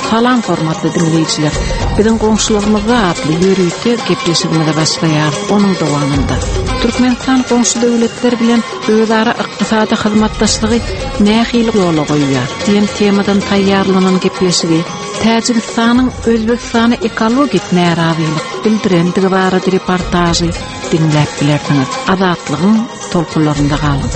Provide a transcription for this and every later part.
Salam hormatly dinleyiciler. Bizim goňşularymyza atly ýörüýte gepleşigine başlaýar. Onuň dowamında Türkmenistan goňşu döwletler bilen özara ykdysady hyzmatdaşlygy nähili ýola goýýar diýen temadan taýýarlanan gepleşigi Täjikistanyň Özbekistana ekologik närazylyk bildiren barada reportajy dinläp bilersiňiz. Azatlygyň tolkunlarynda galyň.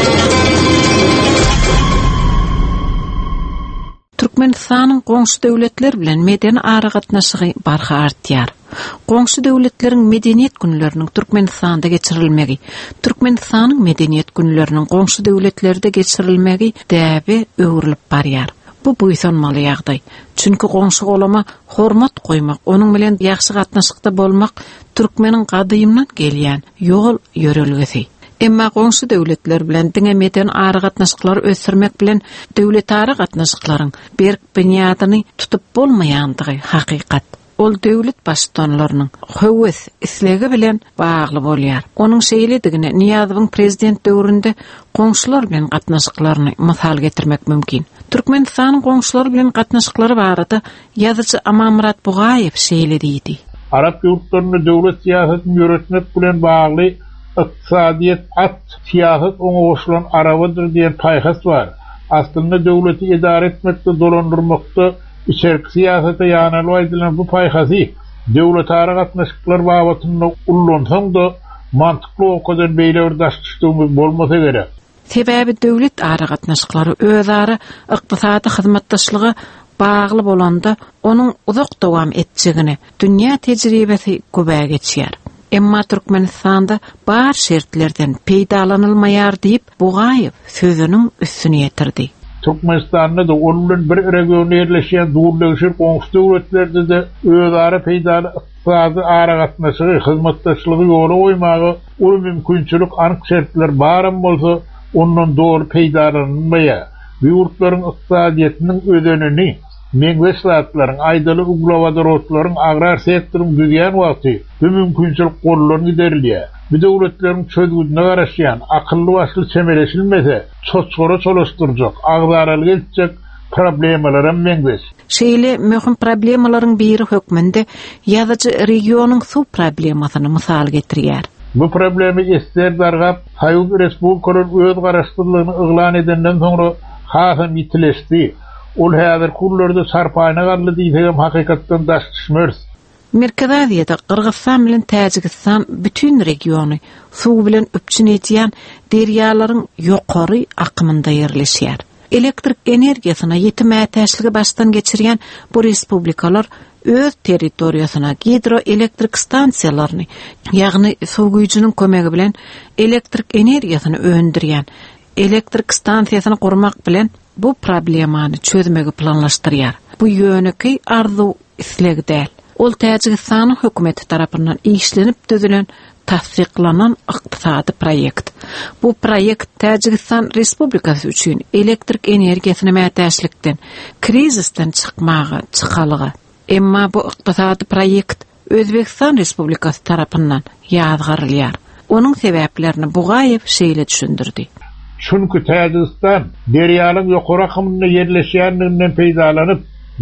Türkmenistanyň goňşy döwletler bilen medeni ara gatnaşygy barha artýar. Goňşy döwletleriň medeniýet günleriniň Türkmenistanda geçirilmegi, Türkmenistanyň medeniýet günleriniň goňşy döwletlerde geçirilmegi däbi öwrülip barýar. Bu buýsanmaly ýagdaý. Çünki goňşy golama hormat goýmak, onuň bilen ýaxşy gatnaşykda bolmak türkmeniň gadyymdan gelýän ýol ýörelgesi. Emma goňşy döwletler bilen diňemeden ara gatnaşyklary ösürmek bilen döwlet ara gatnaşyklaryň berk bunyadyny tutup bolmaýandygy hakykat. Ol döwlet başçylarynyň höwes islegi bilen bagly bolýar. Onuň şeýledigine Niýazowyň prezident döwründe goňşular bilen gatnaşyklaryny mysal getirmek mümkin. Türkmenistanyň goňşular bilen gatnaşyklary barada ýazyjy Amamurat Bugaýew şeýledidi. Arap ýurtlaryny döwlet siýasatyny ýöretmek bilen bagly iqtisadiýet siýasat oňa goşulan arabadyr diýen taýhas bar. Aslynda döwleti idare etmekde, dolandyrmakda içerik siýasata ýanyl edilen bu paýhasy döwlet ara gatnaşyklar babatynda ullansaň da mantykly okadan beýle bir daşdyşdygy bolmasa gerek. Sebäbi döwlet ara gatnaşyklary özara ykdysady hyzmatdaşlygy bagly bolanda onuň uzak dowam etjegini dünýä tejribesi köbäge geçýär. Emma Türkmenistanda bar şertlerden peýdalanylmaýar diýip Bugaýew sözüniň üstüne ýetirdi. Türkmenistanda da onun bilen bir regionda ýerleşýän döwletler goňşy döwletlerde de özara peýdaly ykdysady ara gatnaşygy, hyzmatdaşlygy ýola goýmagy ol mümkinçilik anyk şertler barym bolsa ondan dogry peýdalanylmaýar. Bu ýurtlaryň ykdysadyetiniň ödenini meňzeşlatlaryň, aýdaly uglawadarotlaryň, agrar sektoryň düzýän wagty bu mümkinçilik gollaryny giderilýär. Bu döwletleriň çözgüdüne garaşýan akylly başly çemeleşilmese, çoçgora çolaşdyrjak, agzaraly geçjek problemalara meňzeş. Şeýle möhüm problemalaryň biri hökmünde ýazyjy regionyň su problemasyny mysal getirýär. Bu problemi esler dargap, Haýyň Respublikasynyň öz garaşdyrlygyny yglan edenden soňra hasam ýitileşdi. Ol häzir kurlarda sarpaýna garly diýsegem hakykatdan daş düşmez. Merkez Aziýada Kyrgyzstan bilen Täjikistan bütün regiony suw bilen öpçünetýän derýalaryň ýokary akymynda ýerleşýär. Elektrik energiýasyna ýetimmätäçligi başdan geçirýän bu respublikalar öz territoriýasyna hidroelektrik stansiýalaryny, ýagny suw güýjüniň kömegi bilen elektrik energiýasyny öndürýän elektrik stansiýasyny gurmak bilen bu problemany çözmegi planlaşdyrýar. Bu ýöneki arzu isleg däl. Ol Täjikistanyň hökümeti tarapyndan işlenip düzülen tasdiklanan ykdysady proýekt. Bu proýekt Täjikistan Respublikasy üçin elektrik energiýasyny mätäçlikden, krizisden çykalygy. Emma bu ykdysady proýekt Özbekistan Respublikasy tarapyndan ýazgarylýar. Onuň sebäplerini Bugaýew şeýle düşündirdi. Çünkü Täjikistan derýalyň ýokary akymynda ýerleşýändiginden peýdalanyp,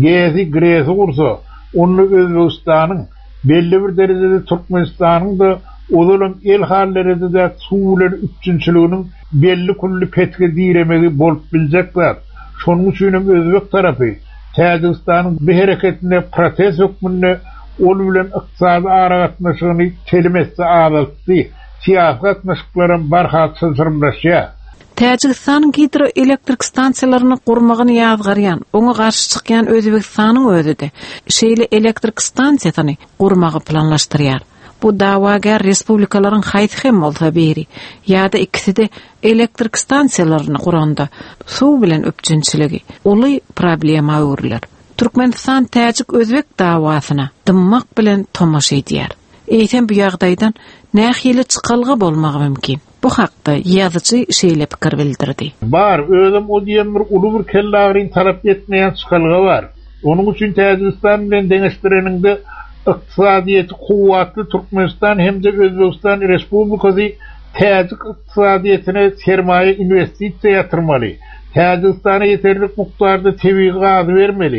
gezi gursa, onu Özbekistanyň belli bir derejede Türkmenistanyň da olalan el hallerinde de suwlar üçinçiliginiň belli kully petge diremegi bolup biljekler. Şonuň üçin Özbek tarapy Täjikistanyň bu hereketine protest hökmünde ol bilen ykdysady ara gatnaşygyny kelimesi azaltdy. Siýasat gatnaşyklaryň barhasy sırmlaşýar. Täjikistanyň hidroelektrik stansiýalaryny gurmagyny ýazgarýan, oňa garşy çykýan Özbekistanyň özü de şeýle elektrik stansiýasyny gurmagy planlaşdyrýar. Bu dawagar respublikalaryň haýsy hem bolsa beri, ýa-da ikisi de elektrik stansiýalaryny guranda suw bilen öpçünçiligi uly problema öwrüler. Türkmenistan Täjik Özbek dawasyna dymmak bilen tomaş edýär. Eýsem bu ýagdaýdan nähili çykalgy bolmagy mümkin. Bu hakda ýazyjy şeýle pikir bildirdi. Bar, özüm o diýen bir uly bir kellagryň talap etmeýän çykalgy bar. Onuň üçin Täjikistan bilen deňeşdireninde ykdysadyety kuwwatly Türkmenistan hemde Özbekistan Respublikasy Täjik ykdysadyetine sermaye investisiýa ýatyrmaly. Täjikistana ýeterlik mukdarda tebii gaz bermeli.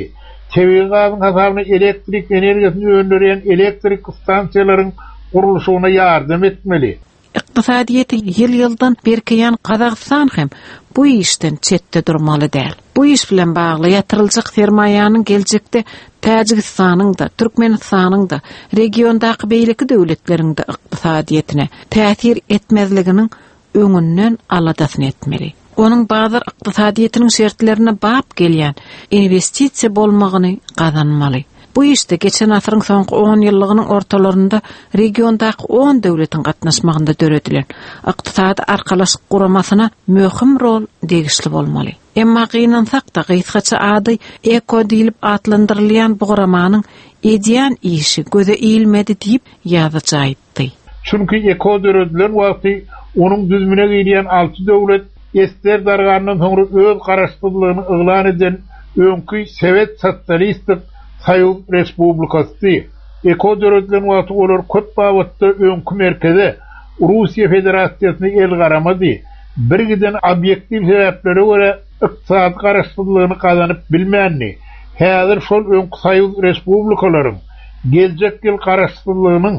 Tabii gazın hasabına elektrik enerjisini öndüren elektrik stansiyaların kuruluşuna yardım etmeli. Iqtisadiyeti yıl-yıldan berkeyen Qazaqstan hem bu işten çetde durmaly däl. Bu iş bilen bagly ýatyryljak sermaýanyň geljekde Täjikistanyň da, Türkmenistanyň da, regiondaky beýleki döwletleriň de iqtisadiýetine täsir etmezliginiň öňünden aladasyny etmeli. Onun bazı iqtisadiýetiniň şertlerine bap gelýän investisiýa bolmagyny gazanmaly. Bu işte geçen asyryň soňky 10 ýyllygynyň ortalarynda regiondaky 10 döwletiň gatnaşmagynda döredilen iqtisady arkalaşyk guramasyna möhüm rol degişli bolmaly. Emma gynansak da gysgaça ady eko diýilip atlandyrylýan bu guramanyň ediýän işi göze iýilmedi diýip ýazyjy aýtdy. Çünki eko döredilen wagty onuň düzmüne giýen 6 döwlet ester dargandan soňra öz garaşdyrlygyny yglan eden öňkü Sowet Sotsialistik Soýuz Respublikasy. Eko döredilen wagty olar köp bagtda öňkü merkeze Russiýa Federasiýasyny el garamady. Bir giden obyektiv sebeplere göre iqtisad garaşdyrlygyny gazanyp bilmänni. Häzir şol öňkü Soýuz Respublikalaryň geljek ýyl garaşdyrlygynyň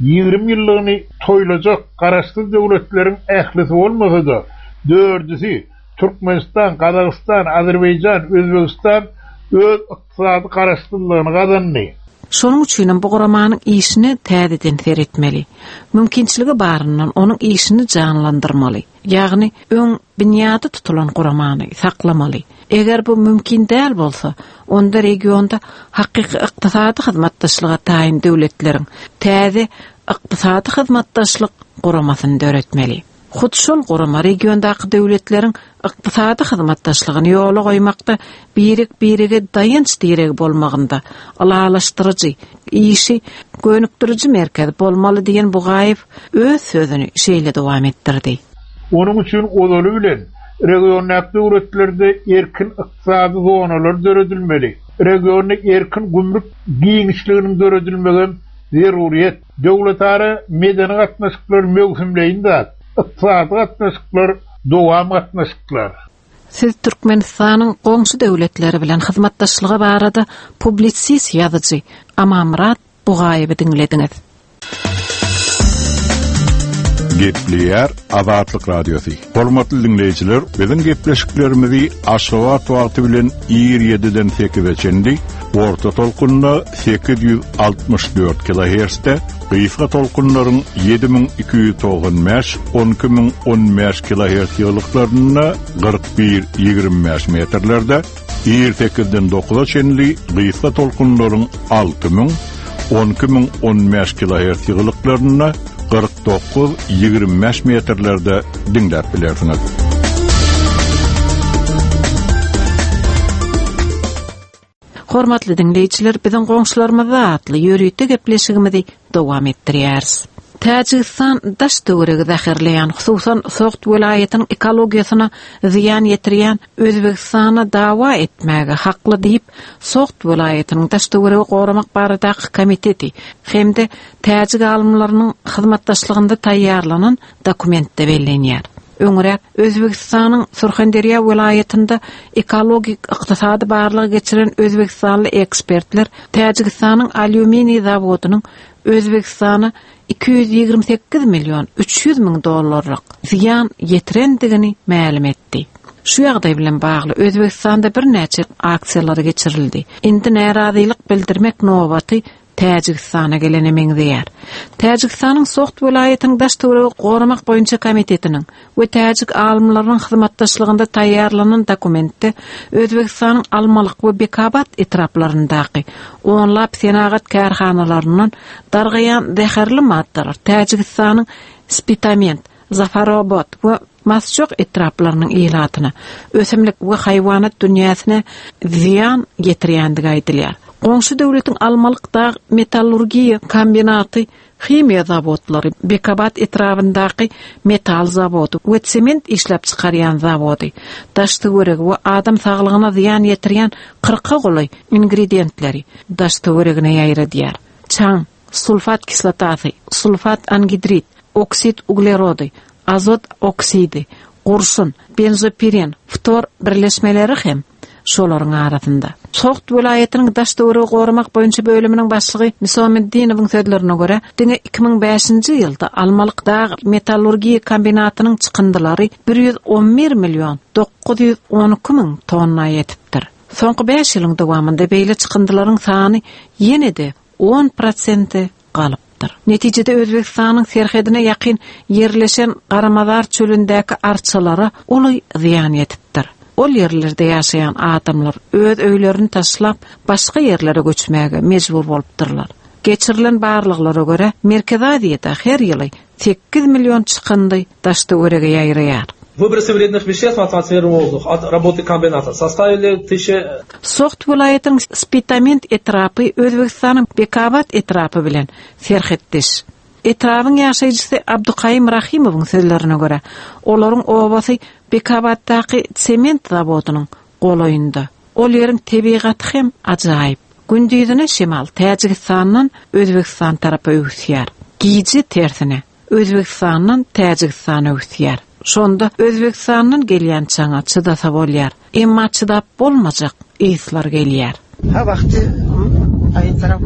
20 ýyllygyny toýlajak garaşdyr döwletleriň ählisi bolmasa-da, dördüsi Türkmenistan, Qazaqstan, Azerbaýjan, Özbegistan öz iqtisady garaşdyrlygyny gazandy. Şonuň üçin bu guramanyň işini täzeden seretmeli. Mümkinçiligi baryndan onuň işini janlandyrmaly. Ýagny öň bünyady tutulan guramany saklamaly. Eger bu mümkin däl bolsa, onda regionda hakyky iqtisady hyzmatdaşlyga taýin döwletleriň täze iqtisady hyzmatdaşlyk guramasyny döretmeli. Hut şol gurama regiondaky döwletleriň iqtisady hyzmatdaşlygyny ýola goýmakda birige daýynç direg bolmagynda alalaşdyryjy, işi gönükdiriji merkez bolmaly diýen bu gaýyp öz sözüni şeýle dowam etdirdi. Onuň üçin odaly bilen regional döwletlerde erkin iqtisady zonalar döredilmeli. Regionda erkin gümrük giňişliginiň döredilmegen zeruriýet. Döwletleri medeni gatnaşyklar möhümleýinde iqtisady gatnaşyklar dowam gatnaşyklar. Siz Türkmenistanyň goňşy döwletleri bilen hyzmatdaşlygy barada publisist ýazyjy Amamrat bu gaýyby dinlediňiz. Gepleýär Azatlyk Radiosi. Hormatly dinleýijiler, biziň gepleşiklerimizi Aşgabat wagty bilen 27-den 8-e orta tolkunna 864 kHz-de, gysga tolkunlaryň 7295, 12010 kHz ýylyklaryna 41-25 metrlerde, 28-den 9-a çenli gysga tolkunlaryň 6000, 12010 kHz ýylyklaryna 49-25 metrlerde dinläp bilersiňiz. Hormatly dinleýijiler, biziň goňşularymyza atly ýörüýte gepleşigimizi dowam etdirýäris. Täjikistan daş döwregi zahirleýän, hususan Soğut welaýatynyň ekologiýasyna ziýan ýetirýän Özbegistana dawa etmäge hakly diýip Soğut welaýatynyň daş döwregi goramak baradaky komiteti hemde täjik alymlarynyň hyzmatdaşlygynda taýýarlanan dokumentde bellenýär. Öňrek Özbegistanyň Surxandarýa welaýatynda ekologik ykdysady barlygy geçiren Özbegistanly ekspertler Täjikistanyň alüminiýa zawodynyň Özbegistana 228 milyon 300 min dollarlyk ziyan ýetirendigini ma'lum etdi. Şu ýagdaý bilen bagly Özbegistanda bir näçe aksiýalar geçirildi. Indi närazylyk bildirmek nobaty Täjikistana gelenemeňdir. Täjikistanyň Soğut welaýatynyň daş döwregi goramak boýunça komitetiniň we täjik alymlarynyň hyzmatdaşlygynda taýýarlanan dokumentde Özbegistanyň almalyk we bekabat etraplaryndaki onlap senagat karhanalarynyň dargayan zäherli maddalar Täjikistanyň Spitament, Zafarobod we Masjok etraplarynyň ýylatyna, ösemlik we haýwanat dünýäsine ziyan getirýändigi aýdylýar. Goňşy döwletiň almalyk dağ metallurgiýa kombinaty, chimiýa zawodlary, Bekabat etrafyndaky metal zawody we sement işläp çykarýan zawody, daş döwregi we adam saglygyna ziyan ýetirýän 40 goly ingredientleri daş döwregine ýaýradýar. Çaň, sulfat kislotasy, sulfat angidrit, oksid uglerody, azot oksidi, gurşun, benzopiren, ftor birleşmeleri hem şolaryň arasynda. Soğut welaýatynyň Daşdöwrü goramak boýunça bölüminiň başlygy Nisameddinewiň sözlerine görä, diňe 2005-nji ýylda Almalyk Dağ metallurgiýa kombinatynyň çykındylary 111 milyon 912 000 tonna ýetipdir. Soňky 5 ýylyň dowamında beýle çykındylaryň sany ýene-de 10% galypdyr. Netijede Özbekistanyň serhedine ýakyn ýerleşen Garamazar çölündäki arçalara uly ziýan ýetipdir. O yerlerde ýaşaýan adamlar öz öýlerini taşlap başga ýerlere göçmäge mejbur bolupdyrlar. Geçirilen barlyklara görä Merkez Aziýada her ýyly 8 milyon çykyndy Daşdöwrege ýaýraýar. Выбросы вредных веществ в атмосферу воздух от работы комбината составили 1000... Soğut welaýatynyň Spitament etrapy Özbekistanyň Bekabat etrapy bilen serhetdeş. Etrabyň ýaşaýjysy Abdukaym Rahimowyň sözlerine görä, olaryň obasy Bekabatdaky sement zabodynyň golaýynda. Ol ýeriň tebigaty hem ajaýyp. Gündüzüne şemal Täjikistanyň Özbekistan tarapy öwsýär. Giýji tersine Özbekistanyň Täjikistana öwsýär. Şonda Özbekistanyň gelýän çaňa çydasa bolýar. Emma çydap bolmajak ýyslar gelýär. Ha wagty aýyn tarap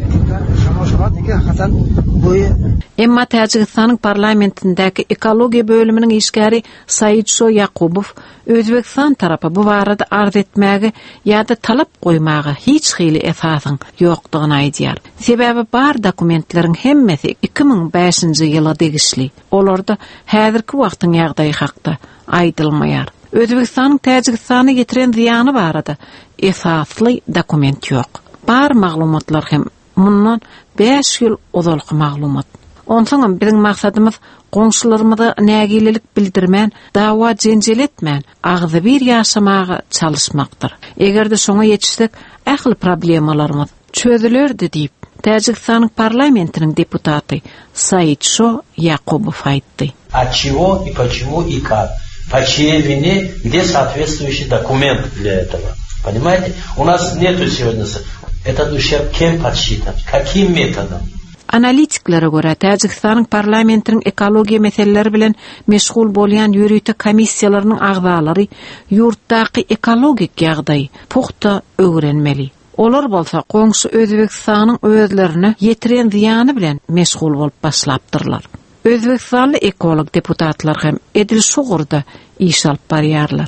Emma Täjikistanyň parlamentindäki ekologiýa bölüminiň işgäri Saýydsho Ýakubow Özbekistan tarapy bu barada arz etmäge ýa-da talap goýmagy hiç hili esasyň ýokdugyny aýdýar. Sebäbi bar dokumentleriň hemmesi 2005-nji ýyla degişli. Olarda häzirki wagtyň ýagdaýy hakda aýdylmaýar. Özbekistanyň Täjikistana getiren ziýany barada esasly dokument ýok. Bar maglumatlar hem mundan 5 ýyl uzalky maglumat. Onsoň biziň maksadymyz goňşularymyza nägililik bildirmän, dawa jenjel etmän, agzy bir ýaşamagy çalışmakdyr. Egerde şoňa ýetişsek, ähli problemalarymy çözülerdi diýip Täjikistanyň parlamentiniň deputaty Saýydsho Ýakubow aýtdy. От чего и почему и как? По чьей вине, где соответствующий документ для этого? Понимаете? У нас нету сегодня... Этот ущерб кем подсчитан? Каким методом? Analitiklere görä Täjikistanyň parlamentiniň ekologiýa meseleleri bilen meşgul bolýan ýürüýte komissiýalarynyň agzalary ýurtdaky ekologik ýagdaýy puhta öwrenmeli. Olar bolsa goňşy Özbekistanyň özlerini ýetiren ziýany bilen meşgul bolup başlapdyrlar. Özbekistanly ekolog deputatlar hem edil şugurda iş alyp barýarlar.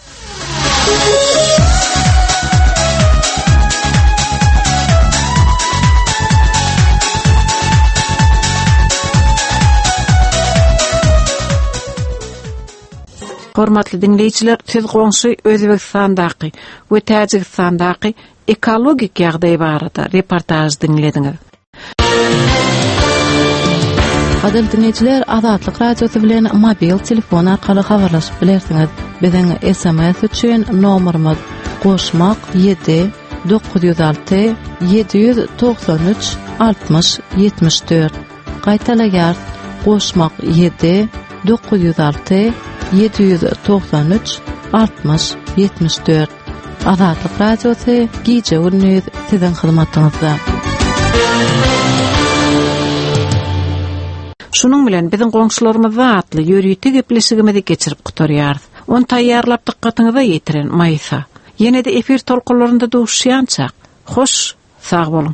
Hormatly dinleýijiler, siz goňşy Özbekistandaky we Täjikistandaky ekologik ýagdaý barada reportaj dinlediňiz. Adil dinleyijiler, Azatlyk radiosu bilen mobil telefon arkaly habarlaşyp bilersiňiz. Biziň SMS üçin nomerimiz *7 906 793 60 74. Gaýtalaýar *7 906 793 60 74. Azatlyk radiosu giýje günüňiz siziň hyzmatyňyzda. Şunun bilen biziň goňşularymyzla atly ýörüýte gepleşigimizi geçirip gutarýarys. Onu taýýarlap dykkatyňyza ýetiren Maýsa. Ýene-de efir tolkunlarynda duşýançak. Hoş, sag bolun.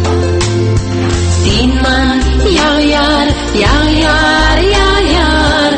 Yar, yar, yar, yar, yar.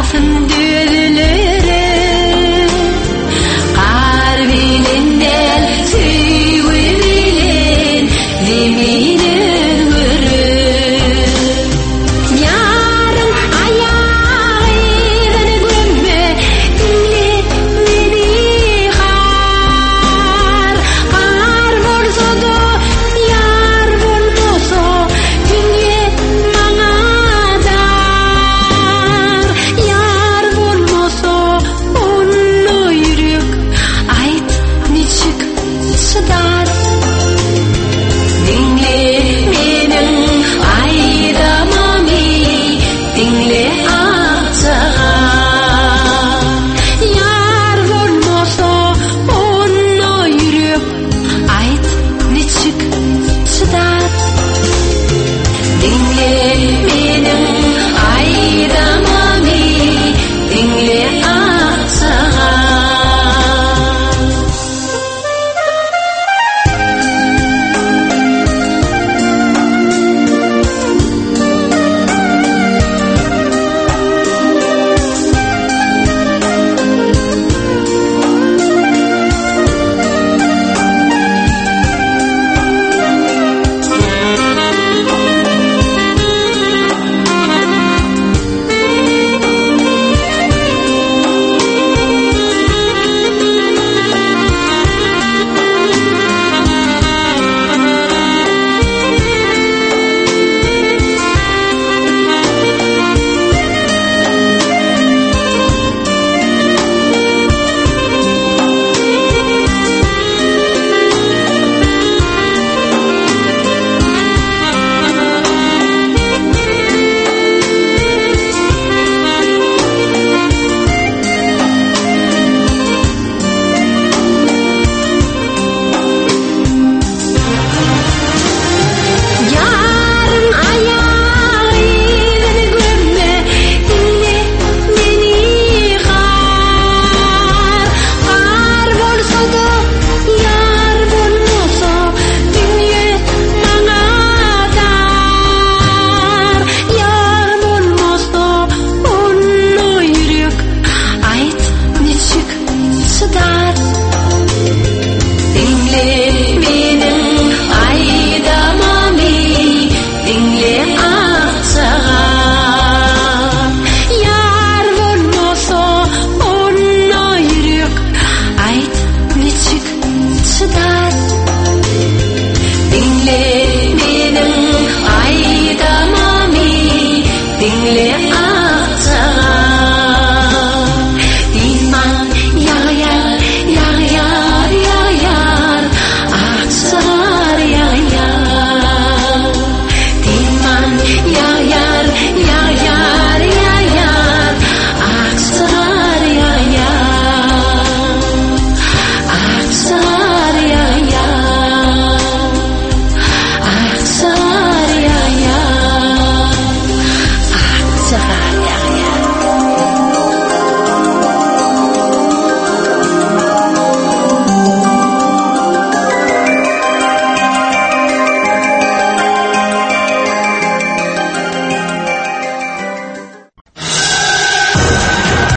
Asın